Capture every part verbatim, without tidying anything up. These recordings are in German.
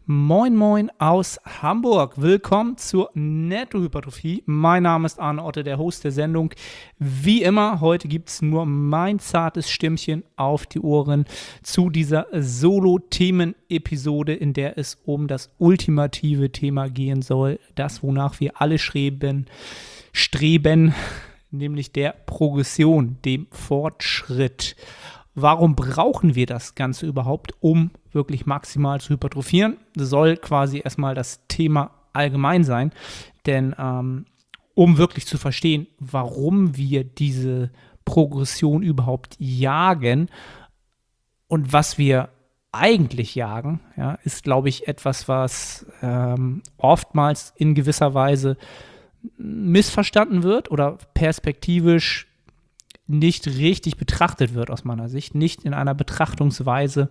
Moin Moin aus Hamburg. Willkommen zur Nettohypertrophie. Mein Name ist Arne Otte, der Host der Sendung. Wie immer, heute gibt es nur mein zartes Stimmchen auf die Ohren zu dieser Solo-Themen-Episode, in der es um das ultimative Thema gehen soll, das, wonach wir alle streben, streben, nämlich der Progression, dem Fortschritt. Warum brauchen wir das Ganze überhaupt, um wirklich maximal zu hypertrophieren? Das soll quasi erstmal das Thema allgemein sein, denn ähm, um wirklich zu verstehen, warum wir diese Progression überhaupt jagen und was wir eigentlich jagen, ja, ist, glaube ich, etwas, was ähm, oftmals in gewisser Weise missverstanden wird oder perspektivisch nicht richtig betrachtet wird aus meiner Sicht, nicht in einer Betrachtungsweise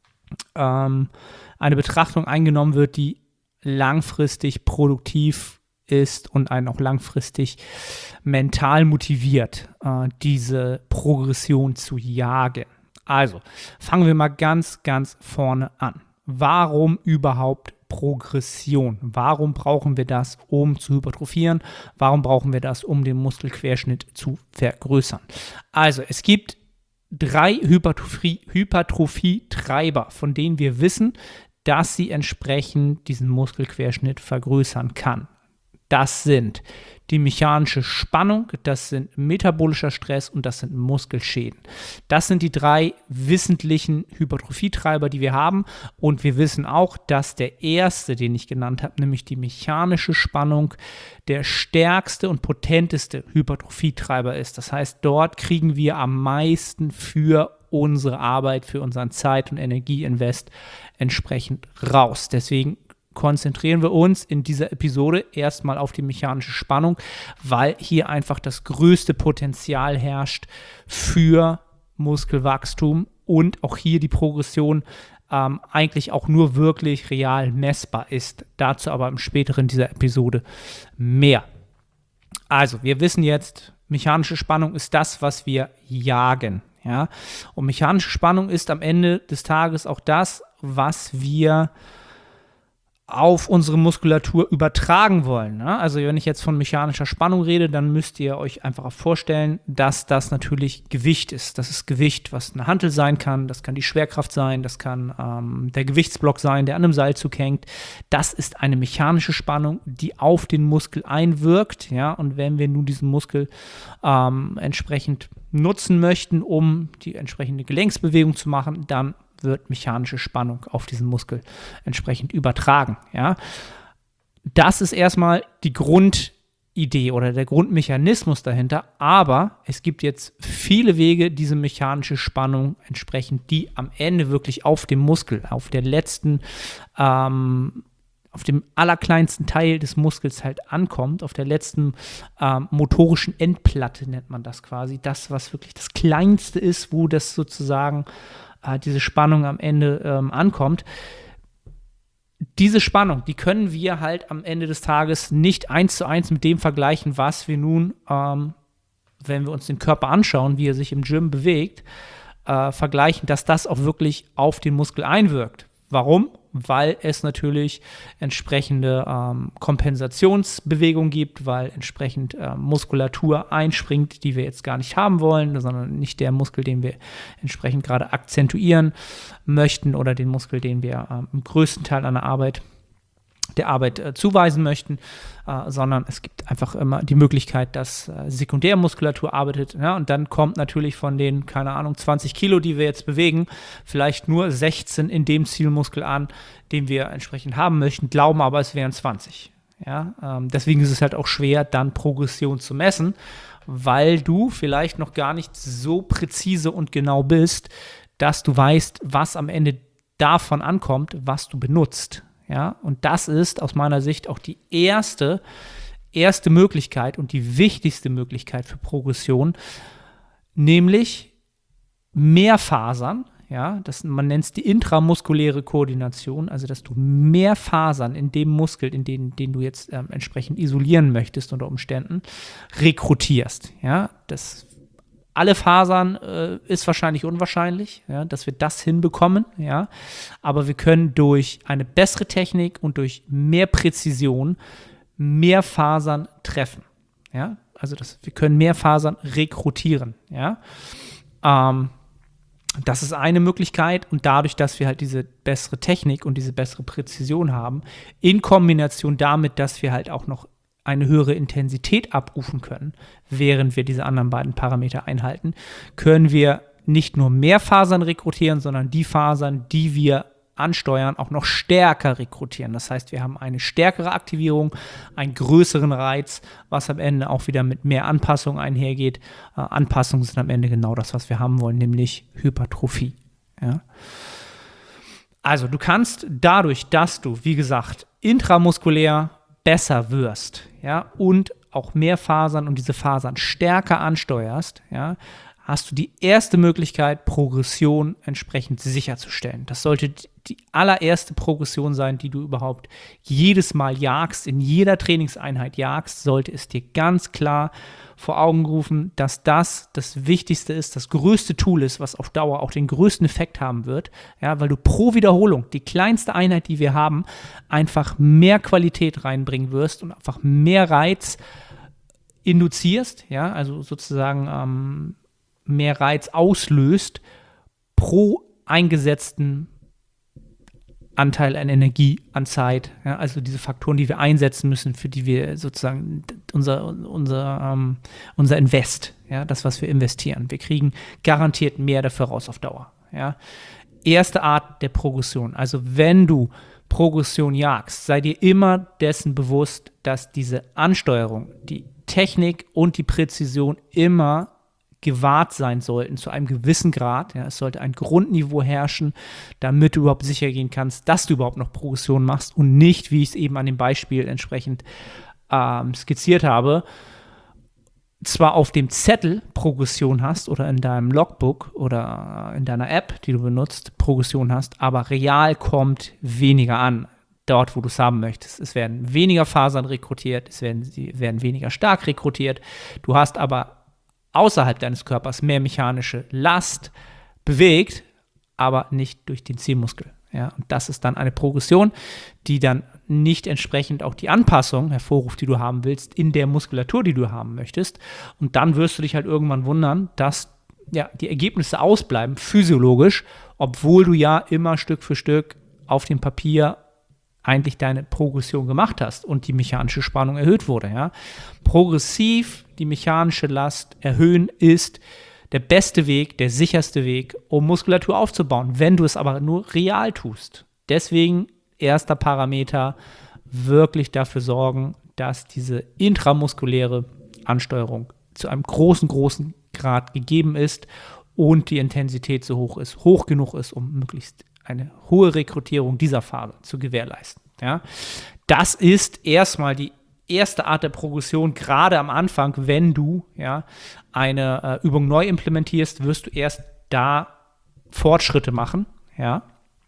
ähm, eine Betrachtung eingenommen wird, die langfristig produktiv ist und einen auch langfristig mental motiviert, äh, diese Progression zu jagen. Also, fangen wir mal ganz, ganz vorne an. Warum überhaupt Progression? Warum brauchen wir das, um zu hypertrophieren? Warum brauchen wir das, um den Muskelquerschnitt zu vergrößern? Also, es gibt drei Hypertrophie, Hypertrophie-Treiber, von denen wir wissen, dass sie entsprechend diesen Muskelquerschnitt vergrößern kann. Das sind die mechanische Spannung, das sind metabolischer Stress und das sind Muskelschäden. Das sind die drei wesentlichen Hypertrophietreiber, die wir haben. Und wir wissen auch, dass der erste, den ich genannt habe, nämlich die mechanische Spannung, der stärkste und potenteste Hypertrophietreiber ist. Das heißt, dort kriegen wir am meisten für unsere Arbeit, für unseren Zeit- und Energieinvest entsprechend raus. Deswegen konzentrieren wir uns in dieser Episode erstmal auf die mechanische Spannung, weil hier einfach das größte Potenzial herrscht für Muskelwachstum und auch hier die Progression ähm, eigentlich auch nur wirklich real messbar ist. Dazu aber im späteren dieser Episode mehr. Also, wir wissen jetzt, mechanische Spannung ist das, was wir jagen. Ja? Und mechanische Spannung ist am Ende des Tages auch das, was wir auf unsere Muskulatur übertragen wollen. Ne? Also wenn ich jetzt von mechanischer Spannung rede, dann müsst ihr euch einfach vorstellen, dass das natürlich Gewicht ist. Das ist Gewicht, was eine Hantel sein kann, das kann die Schwerkraft sein, das kann ähm, der Gewichtsblock sein, der an einem Seilzug hängt. Das ist eine mechanische Spannung, die auf den Muskel einwirkt. Ja? Und wenn wir nun diesen Muskel ähm, entsprechend nutzen möchten, um die entsprechende Gelenksbewegung zu machen, dann wird mechanische Spannung auf diesen Muskel entsprechend übertragen. Ja? Das ist erstmal die Grundidee oder der Grundmechanismus dahinter, aber es gibt jetzt viele Wege, diese mechanische Spannung entsprechend, die am Ende wirklich auf dem Muskel, auf der letzten, ähm, auf dem allerkleinsten Teil des Muskels halt ankommt, auf der letzten ähm, motorischen Endplatte nennt man das quasi, das, was wirklich das Kleinste ist, wo das sozusagen diese Spannung am Ende ähm, ankommt. Diese Spannung, die können wir halt am Ende des Tages nicht eins zu eins mit dem vergleichen, was wir nun, ähm, wenn wir uns den Körper anschauen, wie er sich im Gym bewegt, äh, vergleichen, dass das auch wirklich auf den Muskel einwirkt. Warum? Weil es natürlich entsprechende ähm, Kompensationsbewegungen gibt, weil entsprechend äh, Muskulatur einspringt, die wir jetzt gar nicht haben wollen, sondern nicht der Muskel, den wir entsprechend gerade akzentuieren möchten oder den Muskel, den wir äh, im größten Teil an der Arbeit der Arbeit äh, zuweisen möchten, äh, sondern es gibt einfach immer die Möglichkeit, dass äh, Sekundärmuskulatur arbeitet. Ja, und dann kommt natürlich von den, keine Ahnung, zwanzig Kilo, die wir jetzt bewegen, vielleicht nur sechzehn in dem Zielmuskel an, den wir entsprechend haben möchten, glauben aber, es wären zwanzig. Ja, ähm, deswegen ist es halt auch schwer, dann Progression zu messen, weil du vielleicht noch gar nicht so präzise und genau bist, dass du weißt, was am Ende davon ankommt, was du benutzt. Ja, und das ist aus meiner Sicht auch die erste, erste Möglichkeit und die wichtigste Möglichkeit für Progression, nämlich mehr Fasern, ja, das, man nennt es die intramuskuläre Koordination, also dass du mehr Fasern in dem Muskel, in den, den du jetzt ähm, entsprechend isolieren möchtest unter Umständen, rekrutierst. Ja, das alle Fasern äh, ist wahrscheinlich unwahrscheinlich, ja, dass wir das hinbekommen, ja. Aber wir können durch eine bessere Technik und durch mehr Präzision mehr Fasern treffen, ja. Also das, wir können mehr Fasern rekrutieren, ja. Ähm, Das ist eine Möglichkeit und dadurch, dass wir halt diese bessere Technik und diese bessere Präzision haben, in Kombination damit, dass wir halt auch noch eine höhere Intensität abrufen können, während wir diese anderen beiden Parameter einhalten, können wir nicht nur mehr Fasern rekrutieren, sondern die Fasern, die wir ansteuern, auch noch stärker rekrutieren. Das heißt, wir haben eine stärkere Aktivierung, einen größeren Reiz, was am Ende auch wieder mit mehr Anpassung einhergeht. Äh, Anpassungen sind am Ende genau das, was wir haben wollen, nämlich Hypertrophie. Ja. Also du kannst dadurch, dass du, wie gesagt, intramuskulär besser wirst, ja, und auch mehr Fasern und diese Fasern stärker ansteuerst, ja, hast du die erste Möglichkeit, Progression entsprechend sicherzustellen. Das sollte die allererste Progression sein, die du überhaupt jedes Mal jagst, in jeder Trainingseinheit jagst, sollte es dir ganz klar vor Augen rufen, dass das das Wichtigste ist, das größte Tool ist, was auf Dauer auch den größten Effekt haben wird, ja, weil du pro Wiederholung, die kleinste Einheit, die wir haben, einfach mehr Qualität reinbringen wirst und einfach mehr Reiz induzierst, ja, also sozusagen ähm, mehr Reiz auslöst pro eingesetzten Anteil an Energie, an Zeit, ja, also diese Faktoren, die wir einsetzen müssen, für die wir sozusagen unser, unser, ähm, unser Invest, ja, das, was wir investieren. Wir kriegen garantiert mehr dafür raus auf Dauer. Ja. Erste Art der Progression, also wenn du Progression jagst, sei dir immer dessen bewusst, dass diese Ansteuerung, die Technik und die Präzision immer gewahrt sein sollten zu einem gewissen Grad. Ja, es sollte ein Grundniveau herrschen, damit du überhaupt sicher gehen kannst, dass du überhaupt noch Progression machst und nicht, wie ich es eben an dem Beispiel entsprechend ähm, skizziert habe, zwar auf dem Zettel Progression hast oder in deinem Logbook oder in deiner App, die du benutzt, Progression hast, aber real kommt weniger an, dort, wo du es haben möchtest. Es werden weniger Fasern rekrutiert, es werden, sie werden weniger stark rekrutiert. Du hast aber außerhalb deines Körpers mehr mechanische Last bewegt, aber nicht durch den Zielmuskel. Ja, und das ist dann eine Progression, die dann nicht entsprechend auch die Anpassung hervorruft, die du haben willst, in der Muskulatur, die du haben möchtest. Und dann wirst du dich halt irgendwann wundern, dass ja, die Ergebnisse ausbleiben, physiologisch, obwohl du ja immer Stück für Stück auf dem Papier eigentlich deine Progression gemacht hast und die mechanische Spannung erhöht wurde. Ja. Progressiv die mechanische Last erhöhen ist der beste Weg, der sicherste Weg, um Muskulatur aufzubauen, wenn du es aber nur real tust. Deswegen erster Parameter, wirklich dafür sorgen, dass diese intramuskuläre Ansteuerung zu einem großen, großen Grad gegeben ist und die Intensität so hoch ist, hoch genug ist, um möglichst eine hohe Rekrutierung dieser Phase zu gewährleisten. Ja. Das ist erstmal die erste Art der Progression, gerade am Anfang, wenn du ja, eine äh, Übung neu implementierst, wirst du erst da Fortschritte machen. Ja.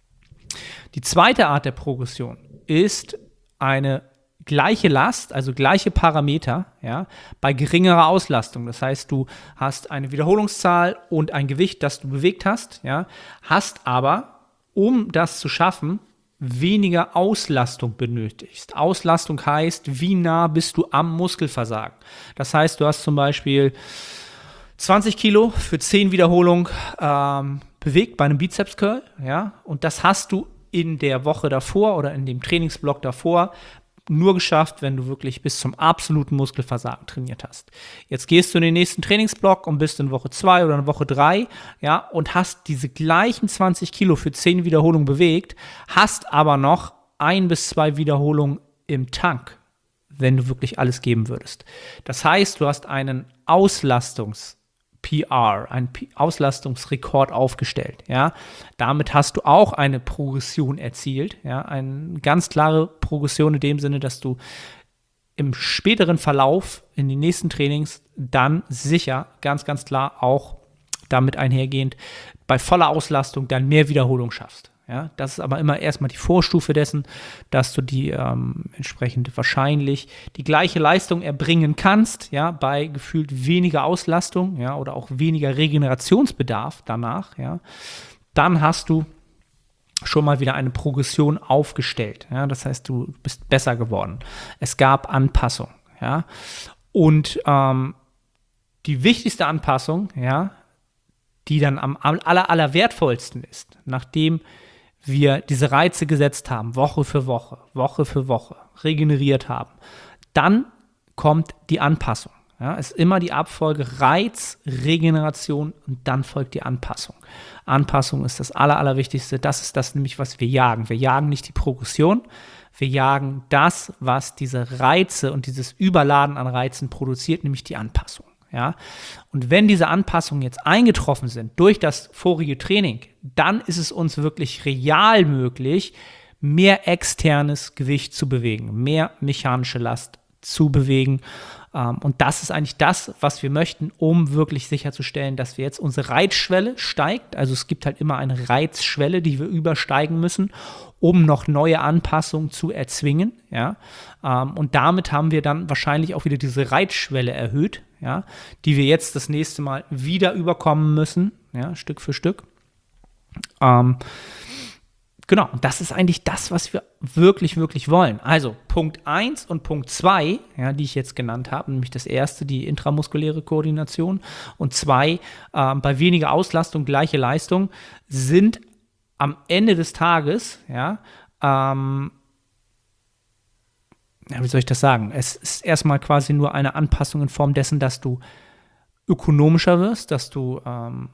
Die zweite Art der Progression ist eine gleiche Last, also gleiche Parameter, ja, bei geringerer Auslastung. Das heißt, du hast eine Wiederholungszahl und ein Gewicht, das du bewegt hast, ja, hast aber, um das zu schaffen, weniger Auslastung benötigst. Auslastung heißt, wie nah bist du am Muskelversagen. Das heißt, du hast zum Beispiel zwanzig Kilo für zehn Wiederholungen ähm, bewegt bei einem Bizeps-Curl, ja, und das hast du in der Woche davor oder in dem Trainingsblock davor nur geschafft, wenn du wirklich bis zum absoluten Muskelversagen trainiert hast. Jetzt gehst du in den nächsten Trainingsblock und bist in Woche zwei oder in Woche drei, ja, und hast diese gleichen zwanzig Kilo für zehn Wiederholungen bewegt, hast aber noch ein bis zwei Wiederholungen im Tank, wenn du wirklich alles geben würdest. Das heißt, du hast einen Auslastungs- P R, einen Auslastungsrekord aufgestellt. Ja. Damit hast du auch eine Progression erzielt. Ja. Eine ganz klare Progression in dem Sinne, dass du im späteren Verlauf in den nächsten Trainings dann sicher, ganz, ganz klar auch damit einhergehend bei voller Auslastung dann mehr Wiederholung schaffst. Ja, das ist aber immer erstmal die Vorstufe dessen, dass du die ähm, entsprechend wahrscheinlich die gleiche Leistung erbringen kannst, ja, bei gefühlt weniger Auslastung, ja, oder auch weniger Regenerationsbedarf danach, ja. Dann hast du schon mal wieder eine Progression aufgestellt, ja. Das heißt, du bist besser geworden. Es gab Anpassung, ja. Und ähm, die wichtigste Anpassung, ja, die dann am aller, aller wertvollsten ist, nachdem wir diese Reize gesetzt haben, Woche für Woche, Woche für Woche, regeneriert haben, dann kommt die Anpassung. Ja, es ist immer die Abfolge Reiz, Regeneration und dann folgt die Anpassung. Anpassung ist das aller, Allerwichtigste. Das ist das nämlich, was wir jagen. Wir jagen nicht die Progression, wir jagen das, was diese Reize und dieses Überladen an Reizen produziert, nämlich die Anpassung. Ja? Und wenn diese Anpassungen jetzt eingetroffen sind durch das vorige Training, dann ist es uns wirklich real möglich, mehr externes Gewicht zu bewegen, mehr mechanische Last zu bewegen. Und das ist eigentlich das, was wir möchten, um wirklich sicherzustellen, dass wir jetzt unsere Reizschwelle steigt. Also es gibt halt immer eine Reizschwelle, die wir übersteigen müssen, um noch neue Anpassungen zu erzwingen. Ja? Und damit haben wir dann wahrscheinlich auch wieder diese Reizschwelle erhöht, ja? Die wir jetzt das nächste Mal wieder überkommen müssen, ja? Stück für Stück. Ähm, Genau, und das ist eigentlich das, was wir wirklich, wirklich wollen. Also Punkt eins und Punkt zwei, ja, die ich jetzt genannt habe, nämlich das erste, die intramuskuläre Koordination und zwei, äh, bei weniger Auslastung gleiche Leistung, sind am Ende des Tages, ja, ähm, ja, wie soll ich das sagen? Es ist erstmal quasi nur eine Anpassung in Form dessen, dass du ökonomischer wirst, dass du ähm,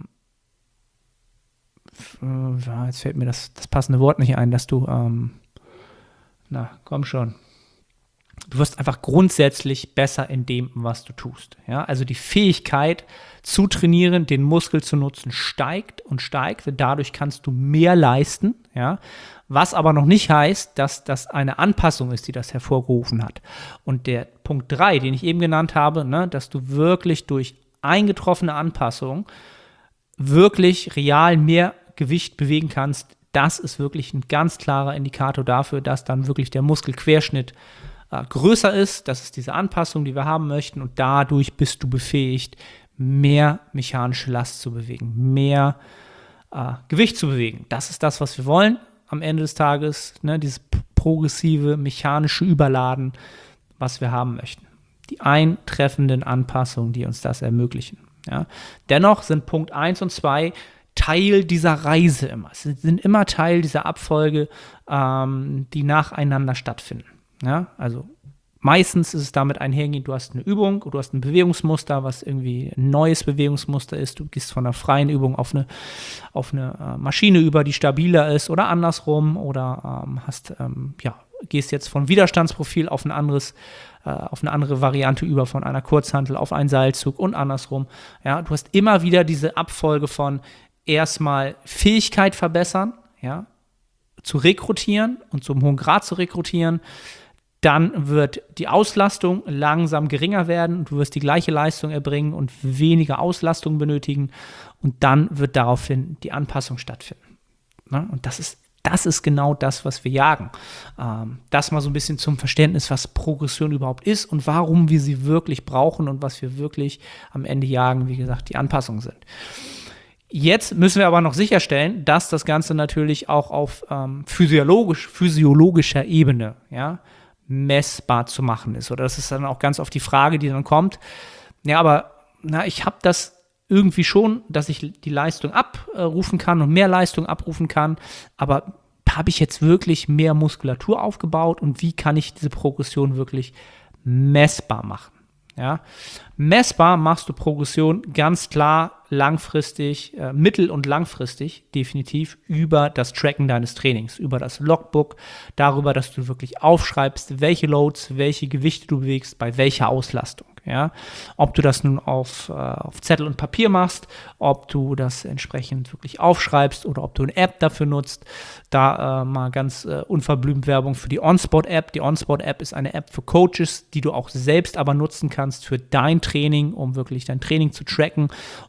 Ja, jetzt fällt mir das, das passende Wort nicht ein, dass du, ähm, na, komm schon. Du wirst einfach grundsätzlich besser in dem, was du tust. Ja? Also die Fähigkeit zu trainieren, den Muskel zu nutzen, steigt und steigt. Dadurch kannst du mehr leisten. Ja? Was aber noch nicht heißt, dass das eine Anpassung ist, die das hervorgerufen hat. Und der Punkt drei, den ich eben genannt habe, ne, dass du wirklich durch eingetroffene Anpassung wirklich real mehr Gewicht bewegen kannst, das ist wirklich ein ganz klarer Indikator dafür, dass dann wirklich der Muskelquerschnitt äh, größer ist. Das ist diese Anpassung, die wir haben möchten und dadurch bist du befähigt, mehr mechanische Last zu bewegen, mehr äh, Gewicht zu bewegen. Das ist das, was wir wollen am Ende des Tages, ne, dieses progressive mechanische Überladen, was wir haben möchten. Die eintreffenden Anpassungen, die uns das ermöglichen. Ja. Dennoch sind Punkt eins und zwei Teil dieser Reise immer. Sie sind immer Teil dieser Abfolge, ähm, die nacheinander stattfinden. Ja. Also meistens ist es damit einhergehend, du hast eine Übung, du hast ein Bewegungsmuster, was irgendwie ein neues Bewegungsmuster ist. Du gehst von einer freien Übung auf eine, auf eine äh, Maschine über, die stabiler ist oder andersrum oder ähm, hast, ähm, ja, gehst jetzt von Widerstandsprofil auf ein anderes auf eine andere Variante über, von einer Kurzhantel auf einen Seilzug und andersrum. Ja, du hast immer wieder diese Abfolge von erstmal Fähigkeit verbessern, ja, zu rekrutieren und zum hohen Grad zu rekrutieren. Dann wird die Auslastung langsam geringer werden und du wirst die gleiche Leistung erbringen und weniger Auslastung benötigen und dann wird daraufhin die Anpassung stattfinden. Ja, und das ist Das ist genau das, was wir jagen. Ähm, das mal so ein bisschen zum Verständnis, was Progression überhaupt ist und warum wir sie wirklich brauchen und was wir wirklich am Ende jagen, wie gesagt, die Anpassungen sind. Jetzt müssen wir aber noch sicherstellen, dass das Ganze natürlich auch auf ähm, physiologisch, physiologischer Ebene, ja, messbar zu machen ist. Oder das ist dann auch ganz oft die Frage, die dann kommt. Ja, aber na, ich habe das irgendwie schon, dass ich die Leistung abrufen kann und mehr Leistung abrufen kann, aber habe ich jetzt wirklich mehr Muskulatur aufgebaut und wie kann ich diese Progression wirklich messbar machen? Ja? Messbar machst du Progression ganz klar langfristig, äh, mittel- und langfristig definitiv über das Tracken deines Trainings, über das Logbook, darüber, dass du wirklich aufschreibst, welche Loads, welche Gewichte du bewegst, bei welcher Auslastung. Ja, ob du das nun auf, äh, auf Zettel und Papier machst, ob du das entsprechend wirklich aufschreibst oder ob du eine App dafür nutzt. Da äh, mal ganz äh, unverblümt Werbung für die OnSpot-App. Die OnSpot-App ist eine App für Coaches, die du auch selbst aber nutzen kannst für dein Training, um wirklich dein Training zu tracken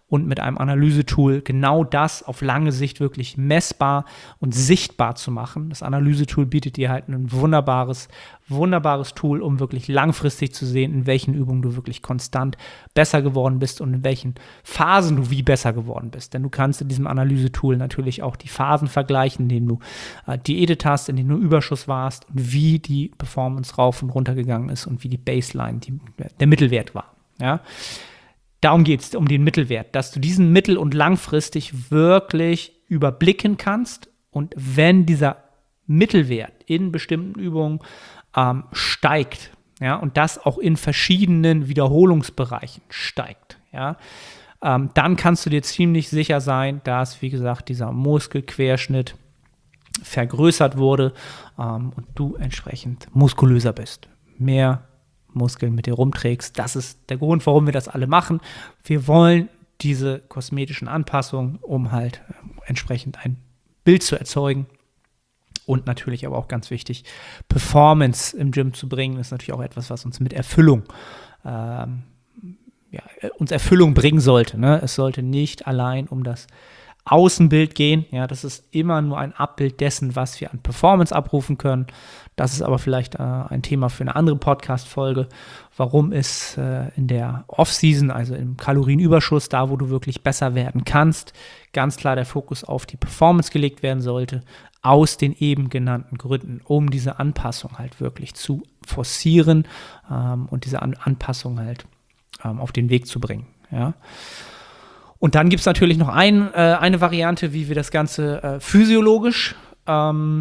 und mit einem Analysetool genau das auf lange Sicht wirklich messbar und sichtbar zu machen. Das Analysetool bietet dir halt ein wunderbares, wunderbares Tool, um wirklich langfristig zu sehen, in welchen Übungen du wirklich konstant besser geworden bist und in welchen Phasen du wie besser geworden bist. Denn du kannst in diesem Analysetool natürlich auch die Phasen vergleichen, in denen du äh, diätet hast, in denen du Überschuss warst und wie die Performance rauf und runter gegangen ist und wie die Baseline, die, der Mittelwert war. Ja? Darum geht es, um den Mittelwert, dass du diesen mittel- und langfristig wirklich überblicken kannst und wenn dieser Mittelwert in bestimmten Übungen ähm, steigt, ja, und das auch in verschiedenen Wiederholungsbereichen steigt, ja, ähm, dann kannst du dir ziemlich sicher sein, dass, wie gesagt, dieser Muskelquerschnitt vergrößert wurde ähm, und du entsprechend muskulöser bist. Mehr Muskeln mit dir rumträgst. Das ist der Grund, warum wir das alle machen. Wir wollen diese kosmetischen Anpassungen, um halt äh, entsprechend ein Bild zu erzeugen und natürlich aber auch ganz wichtig, Performance im Gym zu bringen. Das ist natürlich auch etwas, was uns mit Erfüllung ähm, ja, uns Erfüllung bringen sollte. Ne? Es sollte nicht allein um das Außenbild gehen, ja, das ist immer nur ein Abbild dessen, was wir an Performance abrufen können. Das ist aber vielleicht äh, ein Thema für eine andere Podcast-Folge, warum es äh, in der Off-Season, also im Kalorienüberschuss, da wo du wirklich besser werden kannst, ganz klar der Fokus auf die Performance gelegt werden sollte, aus den eben genannten Gründen, um diese Anpassung halt wirklich zu forcieren ähm, und diese An- Anpassung halt ähm, auf den Weg zu bringen, ja. Und dann gibt es natürlich noch ein, äh, eine Variante, wie wir das Ganze äh, physiologisch ähm,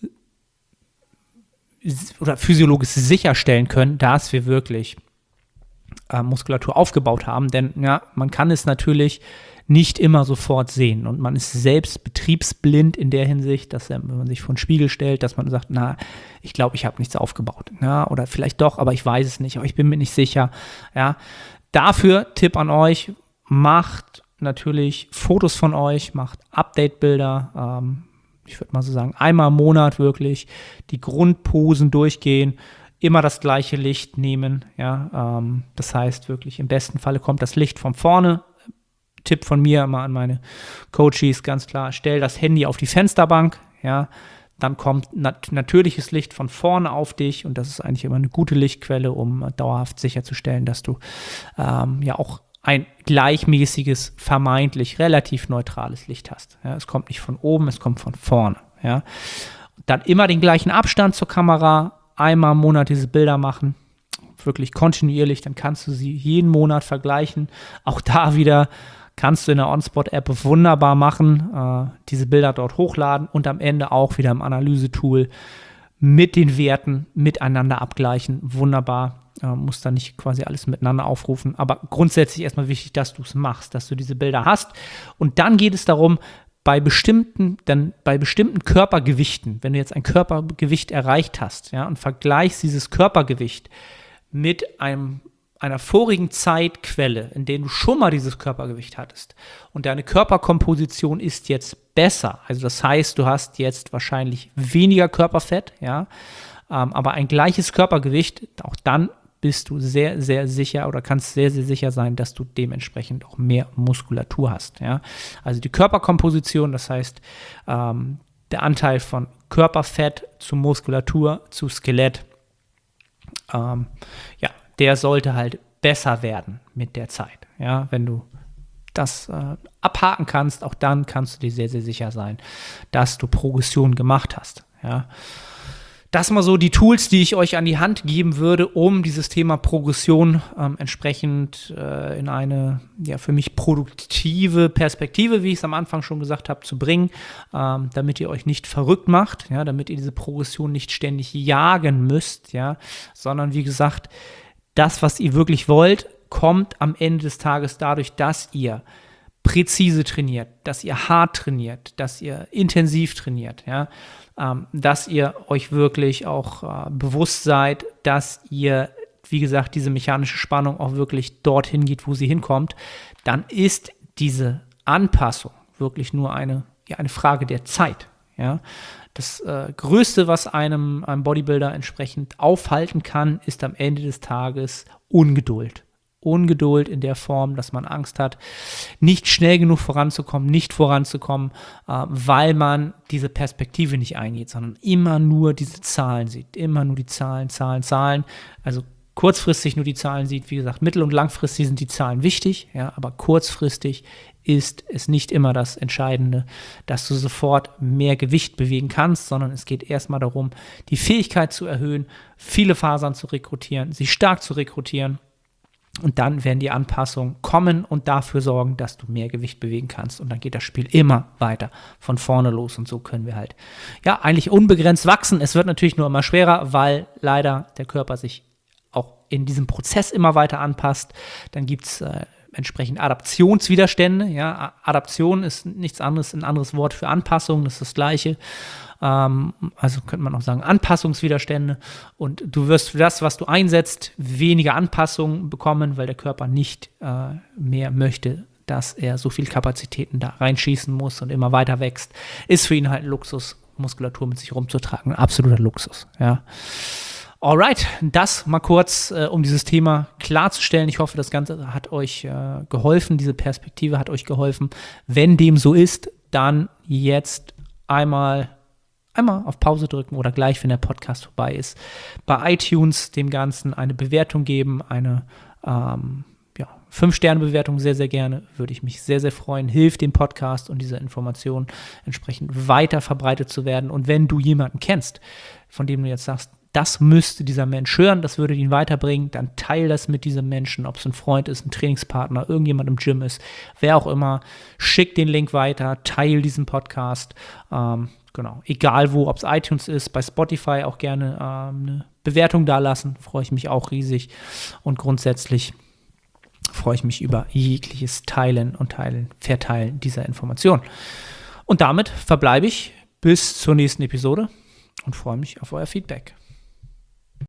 oder physiologisch sicherstellen können, dass wir wirklich äh, Muskulatur aufgebaut haben. Denn ja, man kann es natürlich nicht immer sofort sehen. Und man ist selbst betriebsblind in der Hinsicht, dass wenn man sich vor den Spiegel stellt, dass man sagt, na, ich glaube, ich habe nichts aufgebaut. Ja, oder vielleicht doch, aber ich weiß es nicht, aber ich bin mir nicht sicher. Ja. Dafür Tipp an euch, macht natürlich Fotos von euch, macht Update-Bilder, ähm, ich würde mal so sagen, einmal im Monat wirklich die Grundposen durchgehen, immer das gleiche Licht nehmen, ja, ähm, das heißt wirklich, im besten Falle kommt das Licht von vorne. Tipp von mir immer an meine Coaches, ganz klar, stell das Handy auf die Fensterbank, ja, dann kommt nat- natürliches Licht von vorne auf dich und das ist eigentlich immer eine gute Lichtquelle, um dauerhaft sicherzustellen, dass du ähm, ja auch ein gleichmäßiges, vermeintlich relativ neutrales Licht hast. Ja, es kommt nicht von oben, es kommt von vorne. Ja. Dann immer den gleichen Abstand zur Kamera, einmal im Monat diese Bilder machen, wirklich kontinuierlich, dann kannst du sie jeden Monat vergleichen. Auch da wieder kannst du in der OnSpot-App wunderbar machen, äh, diese Bilder dort hochladen und am Ende auch wieder im Analysetool mit den Werten miteinander abgleichen. Wunderbar. Äh, musst dann nicht quasi alles miteinander aufrufen, aber grundsätzlich erstmal wichtig, dass du es machst, dass du diese Bilder hast und dann geht es darum, bei bestimmten, dann bei bestimmten Körpergewichten, wenn du jetzt ein Körpergewicht erreicht hast, ja, und vergleichst dieses Körpergewicht mit einem, einer vorigen Zeitquelle, in der du schon mal dieses Körpergewicht hattest und deine Körperkomposition ist jetzt besser, also das heißt, du hast jetzt wahrscheinlich weniger Körperfett, ja, ähm, aber ein gleiches Körpergewicht, auch dann bist du sehr, sehr sicher oder kannst sehr, sehr sicher sein, dass du dementsprechend auch mehr Muskulatur hast. Ja? Also die Körperkomposition, das heißt ähm, der Anteil von Körperfett zu Muskulatur, zu Skelett, ähm, ja, der sollte halt besser werden mit der Zeit. Ja? Wenn du das äh, abhaken kannst, auch dann kannst du dir sehr, sehr sicher sein, dass du Progression gemacht hast. Ja? Das mal so die Tools, die ich euch an die Hand geben würde, um dieses Thema Progression ähm, entsprechend äh, in eine ja für mich produktive Perspektive, wie ich es am Anfang schon gesagt habe, zu bringen, ähm, damit ihr euch nicht verrückt macht, ja, damit ihr diese Progression nicht ständig jagen müsst, ja, sondern wie gesagt, das, was ihr wirklich wollt, kommt am Ende des Tages dadurch, dass ihr präzise trainiert, dass ihr hart trainiert, dass ihr intensiv trainiert, ja, ähm, dass ihr euch wirklich auch äh, bewusst seid, dass ihr, wie gesagt, diese mechanische Spannung auch wirklich dorthin geht, wo sie hinkommt, dann ist diese Anpassung wirklich nur eine, ja, eine Frage der Zeit, ja. Das äh, Größte, was einem, einem Bodybuilder entsprechend aufhalten kann, ist am Ende des Tages Ungeduld. Ungeduld in der Form, dass man Angst hat, nicht schnell genug voranzukommen, nicht voranzukommen, äh, weil man diese Perspektive nicht eingeht, sondern immer nur diese Zahlen sieht, immer nur die Zahlen, Zahlen, Zahlen, also kurzfristig nur die Zahlen sieht. Wie gesagt, mittel- und langfristig sind die Zahlen wichtig, ja, aber kurzfristig ist es nicht immer das Entscheidende, dass du sofort mehr Gewicht bewegen kannst, sondern es geht erstmal darum, die Fähigkeit zu erhöhen, viele Fasern zu rekrutieren, sie stark zu rekrutieren. Und dann werden die Anpassungen kommen und dafür sorgen, dass du mehr Gewicht bewegen kannst. Und dann geht das Spiel immer weiter von vorne los. Und so können wir halt, ja, eigentlich unbegrenzt wachsen. Es wird natürlich nur immer schwerer, weil leider der Körper sich auch in diesem Prozess immer weiter anpasst. Dann gibt es äh, entsprechend Adaptionswiderstände. Ja, Adaption ist nichts anderes, ein anderes Wort für Anpassung, das ist das Gleiche. Ähm, also könnte man auch sagen Anpassungswiderstände. Und du wirst für das, was du einsetzt, weniger Anpassungen bekommen, weil der Körper nicht äh, mehr möchte, dass er so viel Kapazitäten da reinschießen muss und immer weiter wächst. Ist für ihn halt ein Luxus, Muskulatur mit sich rumzutragen. Ein absoluter Luxus, ja. Alright, das mal kurz, äh, um dieses Thema klarzustellen. Ich hoffe, das Ganze hat euch äh, geholfen, diese Perspektive hat euch geholfen. Wenn dem so ist, dann jetzt einmal, einmal auf Pause drücken oder gleich, wenn der Podcast vorbei ist, bei iTunes dem Ganzen eine Bewertung geben, eine ähm, ja, fünf Sterne Bewertung sehr, sehr gerne, würde ich mich sehr, sehr freuen. Hilft dem Podcast und dieser Information entsprechend weiter verbreitet zu werden. Und wenn du jemanden kennst, von dem du jetzt sagst, das müsste dieser Mensch hören, das würde ihn weiterbringen, dann teil das mit diesem Menschen, ob es ein Freund ist, ein Trainingspartner, irgendjemand im Gym ist, wer auch immer, schick den Link weiter, teil diesen Podcast, ähm, genau, egal wo, ob es iTunes ist, bei Spotify auch gerne ähm, eine Bewertung dalassen, freue ich mich auch riesig und grundsätzlich freue ich mich über jegliches Teilen und Teilen, Verteilen dieser Information. Und damit verbleibe ich bis zur nächsten Episode und freue mich auf euer Feedback.